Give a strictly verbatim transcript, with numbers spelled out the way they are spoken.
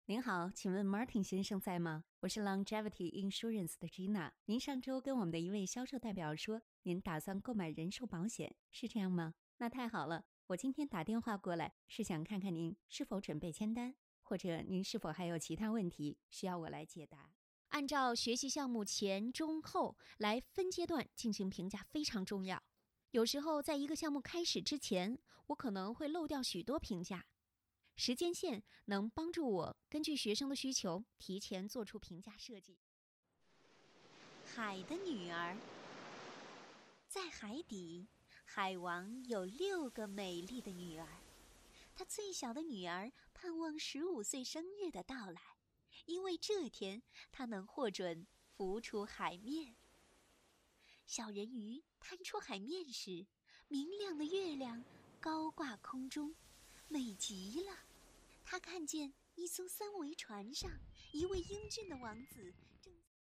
您好，请问 Martin 先生在吗？我是 Longevity Insurance 的 Gina。您上周跟我们的一位销售代表说，您打算购买人寿保险，是这样吗？那太好了，我今天打电话过来是想看看您是否准备签单，或者您是否还有其他问题需要我来解答。 按照学习项目前、中、后来分阶段进行评价非常重要。有时候在一个项目开始之前，我可能会漏掉许多评价。时间线能帮助我根据学生的需求提前做出评价设计。 海的女儿。在海底，海王有六个美丽的女儿。他最小的女儿盼望十五岁生日的到来，因为这天他能获准浮出海面。小人鱼探出海面时，明亮的月亮高挂空中，美极了。他看见一艘三桅船上，一位英俊的王子